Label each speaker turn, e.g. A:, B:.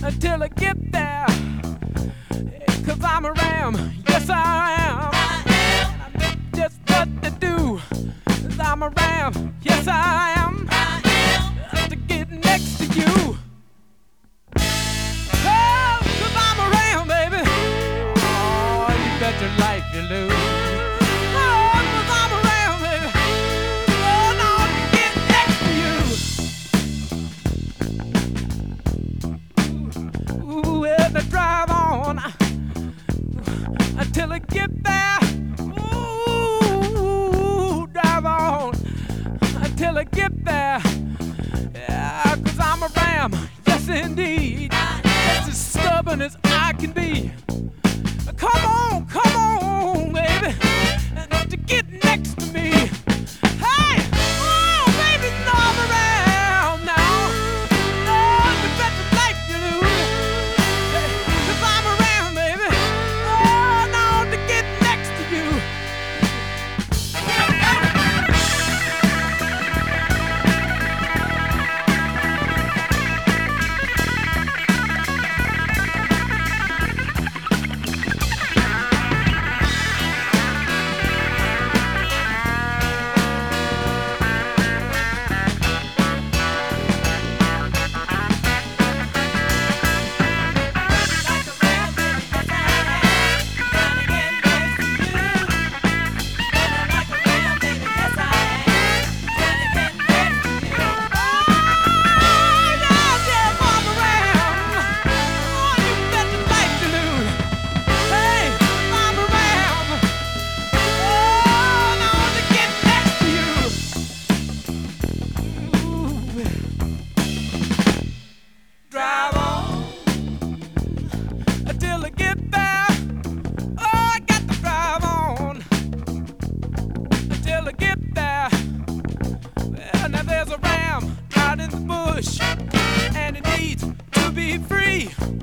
A: until I get there. 'Cause I'm a ram, yes I am. And I know just what to do. 'Cause I'm a ram, yes I am. To get next to you. Oh, 'cause I'm a ram, baby. Oh, you bet your life you lose. Oh, 'cause I'm a ram, baby. Oh, no, to get next to you. Ooh, well, to drive on until I get there. Ooh, drive on until I get there. Yeah, 'cause I'm a ram, yes indeed. Just as stubborn as I can be. Come on, baby, and to get next to me. Hey, oh, baby, no, I'm a ram now. Oh, you bet the life you lose. 'Cause I'm a ram, baby. Oh, no, to get next to you. Until I get there. Oh, I got to drive on until I get there. Well, now there's a ram out in the bush, and it needs to be free.